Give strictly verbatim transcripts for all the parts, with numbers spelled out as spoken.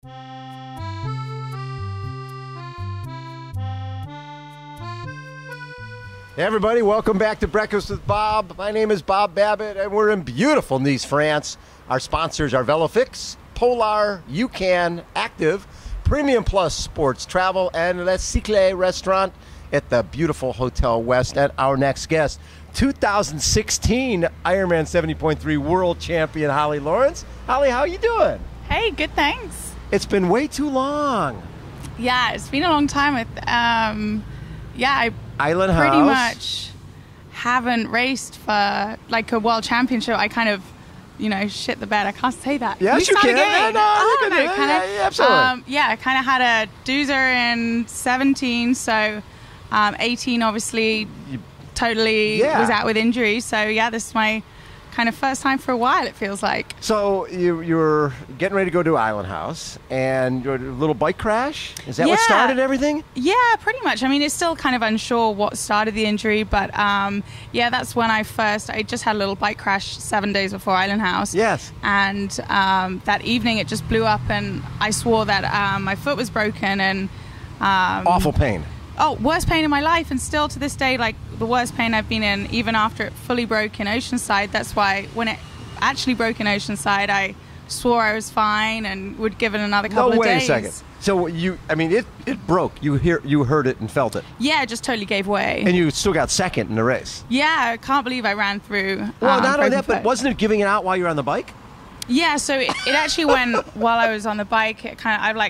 Hey everybody, welcome back to Breakfast with Bob. My name is Bob Babbitt, and we're in beautiful Nice, France. Our sponsors are VeloFix, Polar, UCAN, Active, Premium Plus Sports Travel, and Le Cycle Restaurant at the beautiful Hotel West. And our next guest, two thousand sixteen Ironman seventy point three World Champion Holly Lawrence. Holly, how you doing? Hey, good, thanks. It's been way too long. Yeah, it's been a long time. With um, yeah, I Island pretty House. much haven't raced for like a world championship. I kind of, you know, shit the bed. I can't say that. Yes, we you start can. Again? No, no, oh, you can. no, Yeah, kinda, yeah, yeah, absolutely. Um, yeah, I kind of had a doozer in seventeen, so um, eighteen obviously You- totally Yeah. was out with injury. So yeah, this is my kind of first time for a while, it feels like. So you you were getting ready to go to Island House, and you had a little bike crash. Is that what Yeah. started everything? Yeah, pretty much. I mean, it's still kind of unsure what started the injury, but um, yeah, that's when I first, I just had a little bike crash seven days before Island House. Yes. And um, that evening it just blew up, and I swore that um, my foot was broken, and um, Awful pain. oh, worst pain in my life, and still to this day, like the worst pain I've been in, even after it fully broke in Oceanside. That's why when it actually broke in Oceanside, I swore I was fine and would give it another couple No, of wait days. a second. So you, I mean, it, it broke. You hear, you heard it and felt it, Yeah, it just totally gave way. and you still got second in the race. Yeah, I can't believe I ran through. Well, um, not only broken that, but foot. wasn't it giving it out while you were on the bike? Yeah, so it, it actually went while I was on the bike. It kind of, I like,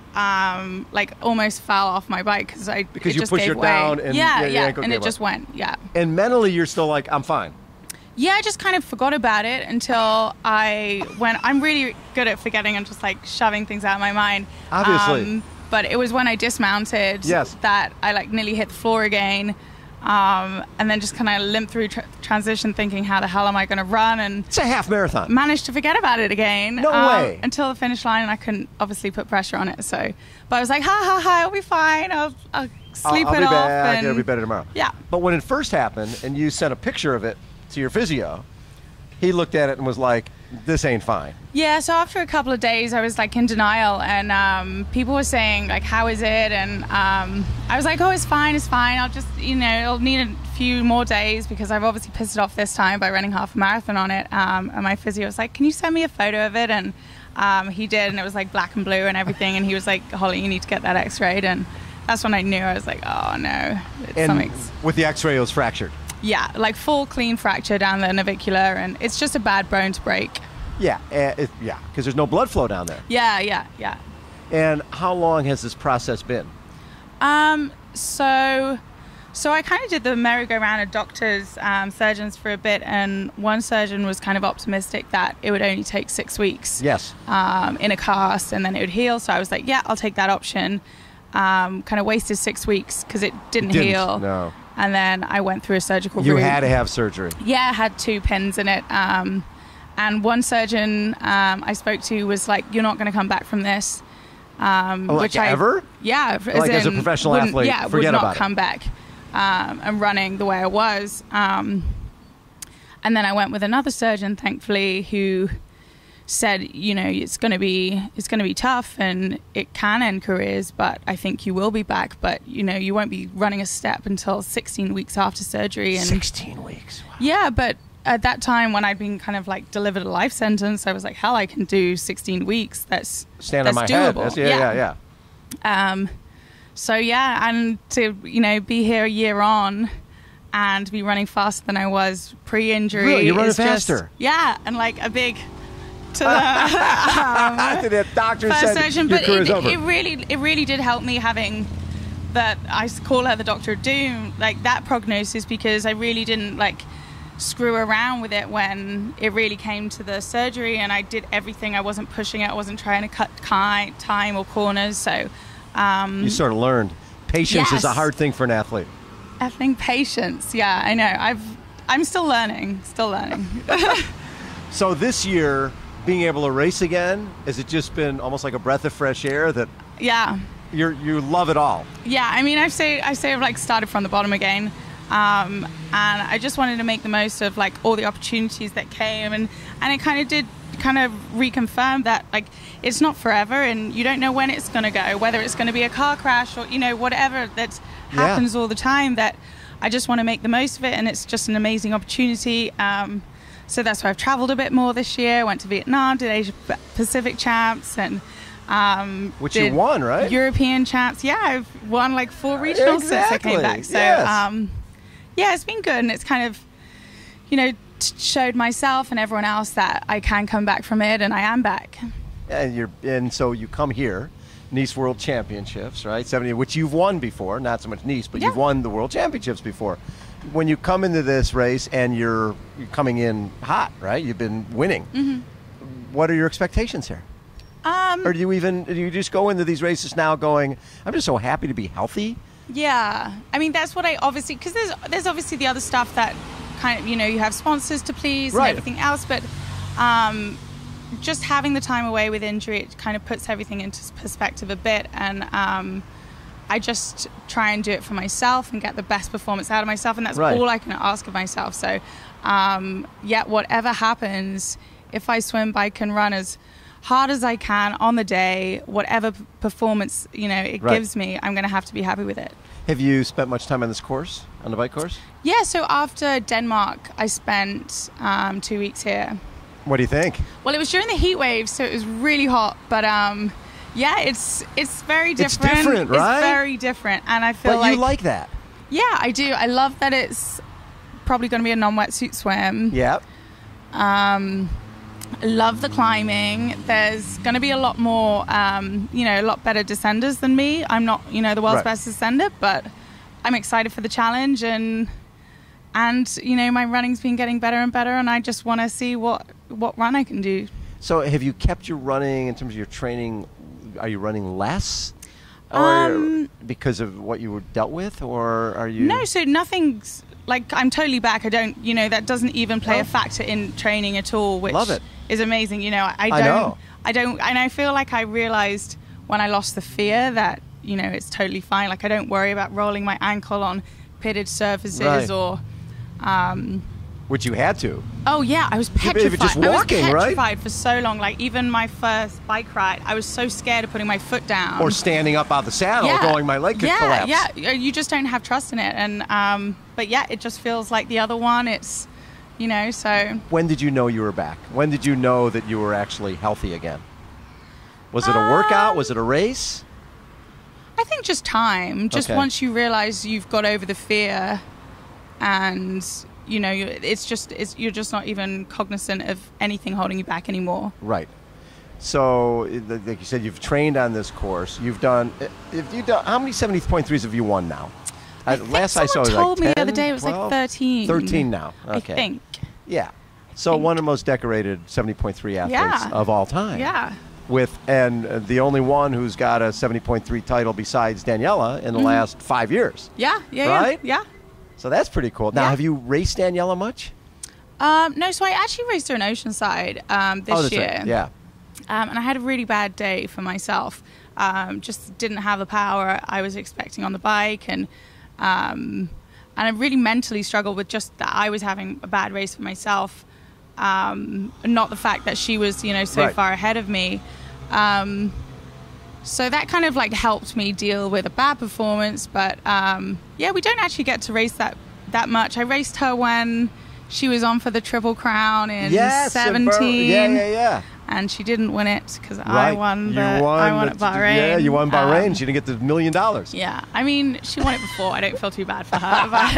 um, like almost fell off my bike because I Because it you just pushed gave it way. down and- yeah, yeah, yeah, your ankle and gave it just went. Yeah, And mentally, you're still like, I'm fine. yeah. I just kind of forgot about it until I went. I'm really good at forgetting and just like shoving things out of my mind. Obviously. Um, but it was when I dismounted Yes. that I like nearly hit the floor again. Um, and then just kind of limped through tra- transition thinking, how the hell am I going to run? And It's a half marathon. managed to forget about it again. No um, way. Until the finish line, and I couldn't obviously put pressure on it. So, but I was like, ha ha ha, I'll be fine. I'll, I'll sleep I'll, I'll it be off. back. And It'll be better tomorrow. Yeah. But when it first happened, and you sent a picture of it to your physio, he looked at it and was like, "This ain't fine." Yeah, so after a couple of days, I was like in denial, and um, people were saying like, "How is it?" And um, I was like, "Oh, it's fine, it's fine. I'll just, you know, I'll need a few more days because I've obviously pissed it off this time by running half a marathon on it." Um, and my physio was like, "Can you send me a photo of it?" And um, he did, and it was like black and blue and everything. And he was like, "Holly, you need to get that X-rayed." And that's when I knew. I was like, "Oh no, it's And something's." with the X-ray, it was fractured. Yeah, like full clean fracture down the navicular, and it's just a bad bone to break. Yeah, uh, it, yeah, because there's no blood flow down there. Yeah, yeah, yeah. And how long has this process been? Um, so, so I kind of did the merry-go-round of doctors, um, surgeons for a bit, and one surgeon was kind of optimistic that it would only take six weeks. Yes. Um, in a cast, and then it would heal. So I was like, yeah, I'll take that option. Um, kind of wasted six weeks because it didn't, Didn't, heal. no. And then I went through a surgical You route. had to have surgery. Yeah, I had two pins in it. Um, and one surgeon um, I spoke to was like, "You're not going to come back from this." Um, Oh, like which I, ever? Yeah. Like as a in professional wouldn't- athlete, yeah, forget would not about it. come back um, and running the way I was. Um, and then I went with another surgeon, thankfully, who said, you know, it's going to be it's going to be tough and it can end careers, but I think you will be back. But you know, you won't be running a step until sixteen weeks after surgery. And Sixteen weeks. Wow. yeah, but at that time when I'd been kind of like delivered a life sentence, I was like, hell, I can do sixteen weeks. That's Stand that's on my doable. head. That's, yeah, yeah, yeah, yeah. Um, so yeah, and to you know be here a year on and be running faster than I was pre-injury. Really? You're running is just- faster? yeah, and like a big to the um, After that doctor first said surgeon, your but career's it, over. it really it really did help me having that. I call her the Doctor of Doom, like that prognosis, because I really didn't like screw around with it when it really came to the surgery, and I did everything. I wasn't pushing it. I wasn't trying to cut ki- time or corners. So um, you sort of learned. Patience is a Yes. hard thing for an athlete. effing patience. Yeah, I know. I've I'm still learning. Still learning. So this year, being able to race again, has it just been almost like a breath of fresh air that Yeah. you're you love it all? Yeah, I mean, I say I say I've like started from the bottom again, um, and I just wanted to make the most of like all the opportunities that came, and and it kind of did kind of reconfirmed that like it's not forever, and you don't know when it's going to go, whether it's going to be a car crash or, you know, whatever that happens yeah. all the time, that I just want to make the most of it, and it's just an amazing opportunity. Um, so that's why I've traveled a bit more this year. Went to Vietnam, did Asia Pacific champs, and um, which you won, right? European champs. Yeah, I've won like four regionals exactly. since I came back. So yes. um, yeah, it's been good, and it's kind of, you know, t- showed myself and everyone else that I can come back from it, and I am back. And you're and so you come here, Nice World Championships, right? seventy, which you've won before, not so much Nice, but yeah. you've won the World Championships before. When you come into this race and you're, you're coming in hot, right? You've been winning. Mm-hmm. What are your expectations here? Um, or do you even do you just go into these races now going, I'm just so happy to be healthy? Yeah, I mean that's what I obviously, because there's there's obviously the other stuff that kind of, you know, you have sponsors to please right. and everything else, but um, just having the time away with injury, it kind of puts everything into perspective a bit, and um, I just try and do it for myself and get the best performance out of myself, and that's right. all I can ask of myself. So um, yeah, whatever happens, if I swim, bike, and run as hard as I can on the day, whatever p- performance, you know, it right. gives me, I'm going to have to be happy with it. Have you spent much time on this course, on the bike course? Yeah, so after Denmark, I spent um, two weeks here. What do you think? Well, it was during the heat wave, so it was really hot, but um, yeah, it's it's very different. It's different, right? It's very different, and I feel but like... you like that? Yeah, I do. I love that it's probably going to be a non-wetsuit swim. Yeah. Um, I love the climbing. There's going to be a lot more, um, you know, a lot better descenders than me. I'm not, you know, the world's right. best descender, but I'm excited for the challenge, and and you know, my running's been getting better and better, and I just want to see what what run I can do. So, have you kept your running in terms of your training? Are you running less, or Um, because of what you were dealt with, or are you? No, so nothing's like, I'm totally back. I don't, you know, that doesn't even play Oh. a factor in training at all, which Love it. is amazing. You know, I, I I don't, know. I don't, and I feel like I realized when I lost the fear that, you know, it's totally fine. Like, I don't worry about rolling my ankle on pitted surfaces Right. or, um, Which you had to. oh yeah, I was Even petrified. if you're just walking, I was right? petrified for so long. Like, even my first bike ride, I was so scared of putting my foot down. Or standing up out of the saddle, Yeah. going, my leg could yeah, collapse. Yeah, you just don't have trust in it. And um, but yeah, it just feels like the other one. It's, you know, so. When did you know you were back? When did you know that you were actually healthy again? Was it a Um, workout? Was it a race? I think just time. Just Okay. once you realize you've got over the fear, and you know, you- it's just it's, you're just not even cognizant of anything holding you back anymore. Right. So, i- like you said, you've trained on this course. You've done. If you done, how many seventy point threes have you won now? I think last I saw, it someone was told like me the ten, other day it was like twelve? thirteen. thirteen now. Okay. I think. Yeah. So think. one of the most decorated seventy point three athletes Yeah. of all time. Yeah. With and uh, the only one who's got a seventy point three title besides Daniela in the Mhm. last five years. Yeah. Yeah. Right? Yeah. yeah. So that's pretty cool. Now, Yeah. have you raced Daniela much? Um, no, so I actually raced her in Oceanside um, this oh, that's year. right. Yeah. Um, and I had a really bad day for myself. Um, just didn't have the power I was expecting on the bike, and um, and I really mentally struggled with just that I was having a bad race for myself, um, not the fact that she was, you know, so Right. far ahead of me. Um, so that kind of like helped me deal with a bad performance. But um, yeah, we don't actually get to race that that much. I raced her when she was on for the Triple Crown in Yes. in Bur- seventeen. yeah, yeah, yeah. And she didn't win it because I Right. won. You The, won. I won the- at Bahrain. Yeah, you won Bahrain. Um, she didn't get the million dollars. yeah, I mean, she won it before. I don't feel too bad for her. But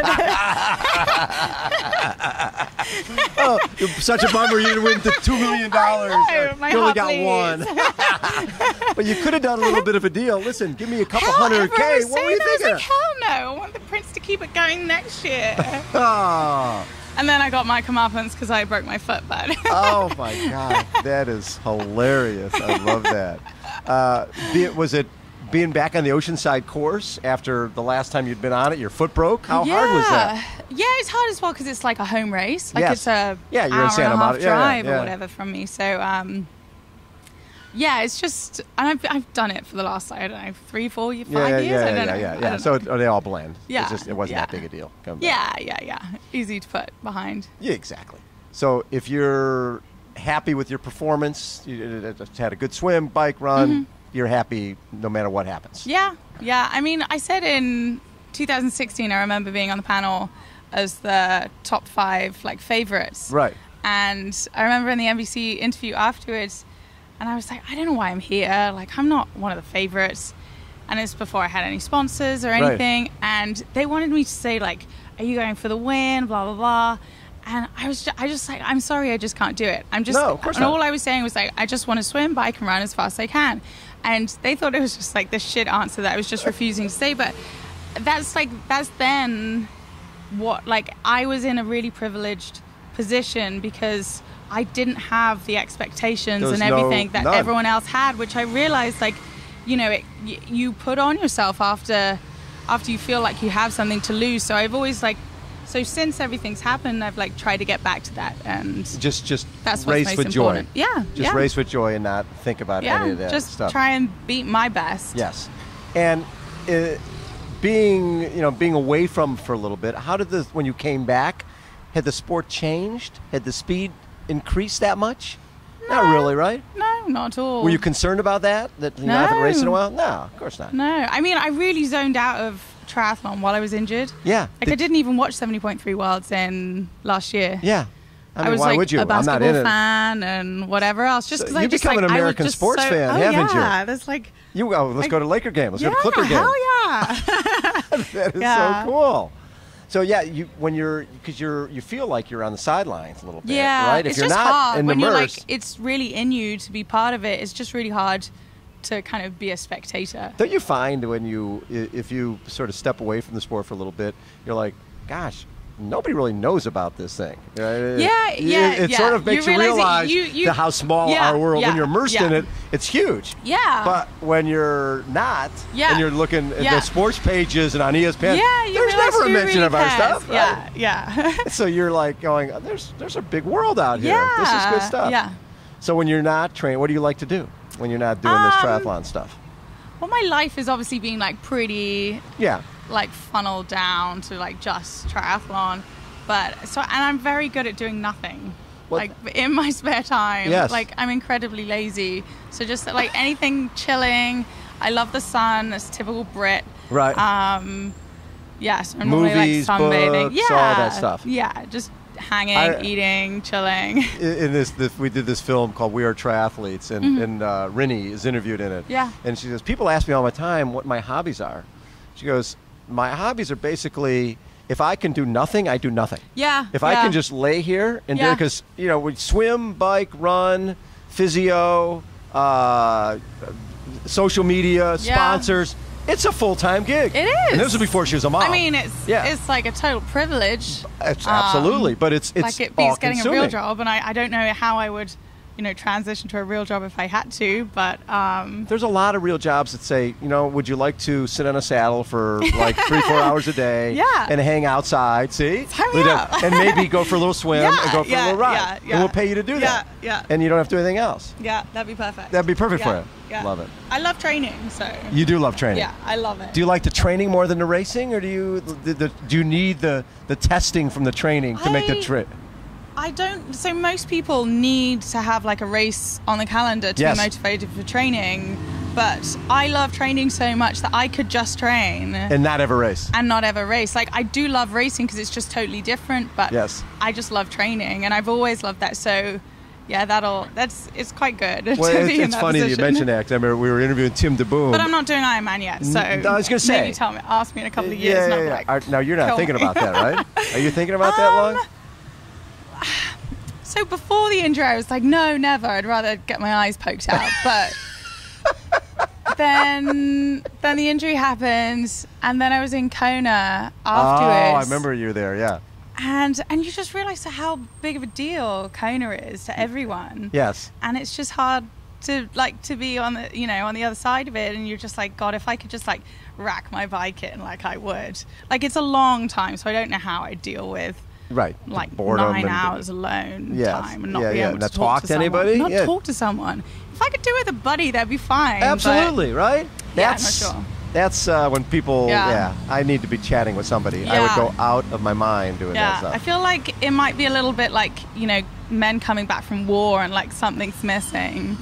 Oh, such a bummer you didn't win the two million dollars. I know, my You only heart got bleeds. one. But you could have done a little bit of a deal. Listen, give me a couple hell, hundred everyone K. was What were saying you that. I was thinking? like, hell no! I want the Prince to keep it going next year. Oh. And then I got my comeuppance because I broke my foot. But Oh my God, that is hilarious! I love that. Uh, be, was it being back on the Oceanside course after the last time you'd been on it? Your foot broke. How yeah. hard was that? Yeah, it's hard as well because it's like a home race. Like Yes. it's a Yeah, you're in hour Santa and a half Monica. Yeah, yeah, drive yeah. or whatever from me. So um, yeah, it's just and I've I've done it for the last I don't know three, four, five Yeah, yeah, years. yeah, I don't yeah, know. yeah, I yeah. don't So know. it, oh, they all blend. Yeah, It's just, it wasn't that yeah. big a deal. Coming back. Yeah, yeah, yeah. Easy to put behind. Yeah, exactly. So if you're happy with your performance. You uh, had a good swim, bike, run. Mm-hmm. You're happy no matter what happens. Yeah, yeah. I mean, I said in two thousand sixteen, I remember being on the panel as the top five like favorites. Right. And I remember in the N B C interview afterwards, and I was like, I don't know why I'm here. Like, I'm not one of the favorites. And it's before I had any sponsors or anything. Right. And they wanted me to say, like, are you going for the win, blah, blah, blah. And I was just, I just like, I'm sorry, I just can't do it. I'm just, No, of course and not. all I was saying was like, I just want to swim, bike, and run as fast as I can. And they thought it was just like this shit answer that I was just refusing to say. But that's like, that's then what, like, I was in a really privileged position because I didn't have the expectations There was and everything no- that none. everyone else had, which I realized, like, you know, it, y- you put on yourself after after you feel like you have something to lose. So I've always like, so since everything's happened, I've like tried to get back to that, and Just just that's what's race most with important. joy. Yeah, Just yeah. race with joy and not think about yeah, any of that just stuff. try and beat my best. Yes. And uh, being, you know, being away from for a little bit, how did the, when you came back, had the sport changed? Had the speed increased that much? Not No. really, right? No, not at all. Were you concerned about that? That you know, haven't raced in a No. while? No, of course not. No, I mean, I really zoned out of triathlon while I was injured. Yeah. Like, I didn't even watch seventy point three Worlds in last year. Yeah. I mean, was why like would you? a I'm not basketball in it. fan and whatever else. Just So because I you've just become like an I was American just sports so, fan, oh, haven't you? yeah, there's like You oh, let's Like- go to Laker game. Let's yeah, go to Clipper game. hell yeah. That is Yeah. so cool. So yeah, you when you're because you're you feel like you're on the sidelines a little bit, Yeah, right? If it's you're just not hard in the when you're like, immerse, it's really in you to be part of it. It's just really hard to kind of be a spectator. don't you find when you i- if you sort of step away from the sport for a little bit, you're like, gosh, nobody really knows about this thing. Uh, Yeah, it- yeah, It, yeah. sort of You makes you realize that realize you- you- the, how small yeah, our world. yeah, When you're immersed in yeah. it, it's huge. Yeah. But when you're not, Yeah. and you're looking at Yeah. the sports pages and on E S P N, yeah, you there's realize never a who mention really of our cares. stuff. Right? Yeah, yeah. So you're like going, there's there's a big world out here. yeah. This is good stuff. Yeah. So when you're not trained, what do you like to do when you're not doing this Um, triathlon stuff? Well, my life is obviously being like pretty Yeah. like funneled down to like just triathlon, but so and I'm very good at doing nothing. What- Like in my spare time, Yes. like I'm incredibly lazy. So just like anything chilling. I love the sun. That's typical Brit. Right. Um, yeah, so I'm normally Movies, like sunbathing. books, yeah, all that stuff. Yeah, just hanging, I- eating, chilling. in in this, this, we did this film called We Are Triathletes, and, and uh, Rinny is interviewed in it. Mm-hmm. Yeah. And she goes, people ask me all the time what my hobbies are. She goes, my hobbies are basically, if I can do nothing, I do nothing. Yeah. If I yeah. can just lay here and do Yeah. it, because, you know, we swim, bike, run, physio, uh, social media, Yeah. sponsors. It's a full-time gig. It is. And this was before she was a mom. I mean, it's Yeah. it's like a total privilege. It's Um, absolutely, but it's it's like it all beats getting a consuming. real job, and I, I don't know how I would, you know, transition to a real job if I had to. But um, There's a lot of real jobs that say, you know, would you like to sit on a saddle for like three, four hours a day Yeah. and hang outside, see? Sign me We'd up. have- and maybe go for a little swim Yeah, and go for a yeah, little ride. yeah, And yeah. we'll pay you to do that. Yeah, yeah. And you don't have to do anything else. yeah, that'd be perfect. That'd be perfect yeah, for you. Yeah. Love it. I love training, so You do love training. yeah, I love it. Do you like the training more than the racing, or do you the, the, do you need the, the testing from the training to make the I- trip? I don't. So most people need to have like a race on the calendar to Yes. be motivated for training. But I love training so much that I could just train And not ever race. and not ever race. Like I do love racing because it's just totally different. But Yes. I just love training, and I've always loved that. So yeah, that'll that's it's quite good. Well, to it's, be in it's that funny that you position. mentioned that, 'cause I remember we were interviewing Tim DeBoom. But I'm not doing Ironman yet, so N- I was gonna say. maybe tell me, ask me in a couple of years. Yeah, and yeah, I'll be yeah. like, Are- now you're not kill thinking me. about that, right? Are you thinking about that Um, long? So before the injury, I was like, no, never. I'd rather get my eyes poked out. But then, then the injury happens, and then I was in Kona afterwards. Oh, I remember you there. Yeah. And and you just realise how big of a deal Kona is to everyone. Yes. And it's just hard to like to be on the you know on the other side of it, and you're just like, God, if I could just like rack my bike in like I would. Like it's a long time, so I don't know how I deal with Right. like Boredom nine and- hours alone Yes. time and not Yeah, be yeah. able Not to talk, talk to to someone. anybody? Not Yeah. talk to someone. If I could do it with a buddy, that'd be fine. but- Absolutely, right? Yeah, That's not sure. that's uh, when people. Yeah. Yeah. I need to be chatting with somebody. I would Yeah. go out of my mind doing that yeah, stuff. I feel like it might be a little bit like you know men coming back from war and like something's missing.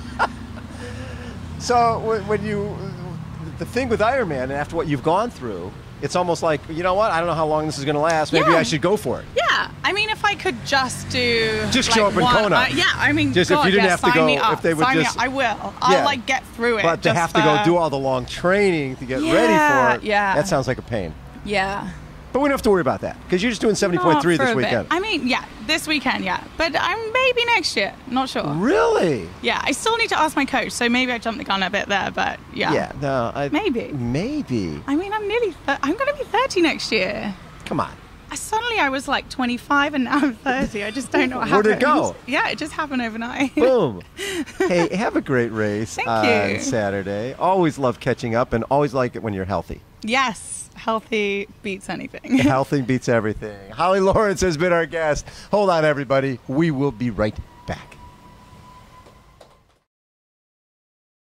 So when when you, the thing with Ironman, and after what you've gone through, it's almost like, you know what, I don't know how long this is going to last. Maybe Yeah. I should go for it. Yeah, I mean, if I could just do Just like show up in one, Kona. uh, yeah, I mean, Just if God, you didn't yeah, have to sign go, me up. if they would sign just- me up. I will. I'll Yeah. like get through it. But to just have to go for- do all the long training to get Yeah, ready for it, yeah. that sounds like a pain. Yeah. But we don't have to worry about that because you're just doing seventy point three Not this for a bit. weekend. I mean, yeah, this weekend, yeah, but I'm maybe next year. Not sure. Really? Yeah, I still need to ask my coach, so maybe I jumped the gun a bit there, but yeah. Yeah. No. I, Maybe. Maybe. I mean, I'm nearly. Th- I'm going to be thirty next year. Come on. I, suddenly, I was like twenty-five, and now I'm thirty. I just don't know what Where'd it happened. go? Yeah, it just happened overnight. Boom. Hey, have a great race Thank on you. Saturday. Always love catching up and always like it when you're healthy. Yes, healthy beats anything. Healthy beats everything. Holly Lawrence has been our guest. Hold on, everybody. We will be right back.